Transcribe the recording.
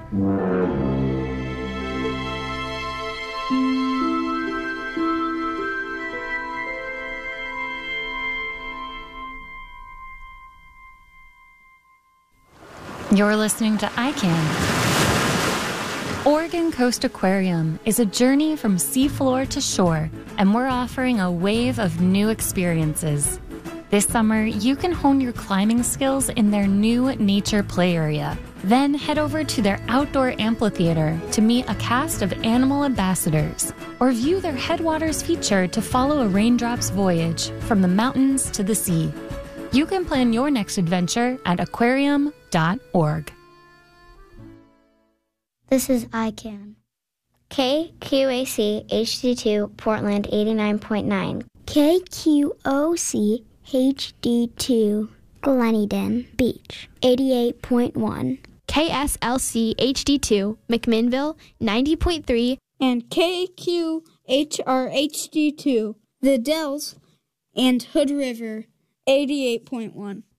You're listening to iCan. Oregon Coast Aquarium is a journey from seafloor to shore, and we're offering a wave of new experiences. This summer, you can hone your climbing skills in their new nature play area. Then head over to their outdoor amphitheater to meet a cast of animal ambassadors, or view their Headwaters feature to follow a raindrop's voyage from the mountains to the sea. You can plan your next adventure at aquarium.org. This is iCan. KQAC HD2 Portland 89.9. KQOC HD2 Gleneden Beach 88.1. KSLC HD2 McMinnville 90.3. And KQHR HD2 The Dells and Hood River 88.1.